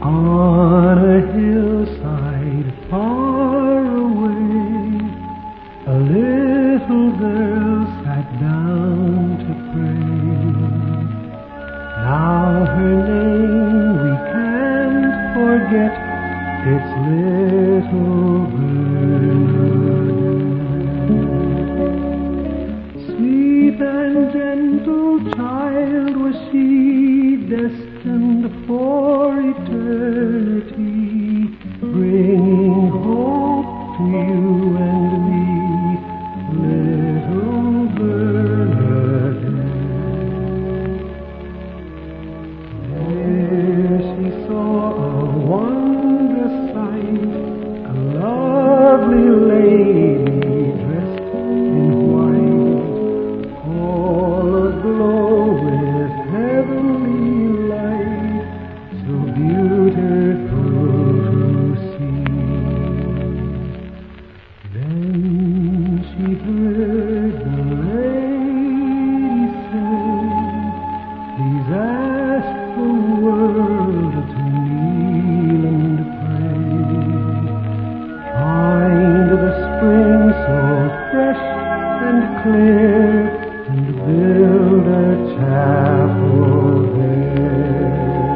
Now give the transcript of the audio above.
On a hillside far away, a little girl sat down to pray. Now her name we can't forget, it's little Bernadette. Sweet and gentle child was she, destined for eternity, bringing hope to you and me, little Bernadette. There she saw a wondrous sight, a lovely lady dressed in white, all aglow with heavenly light, so beautiful to see. Then she heard the lady say, please ask the world to kneel and pray. Find the spring so fresh and clear, and build a chapel there.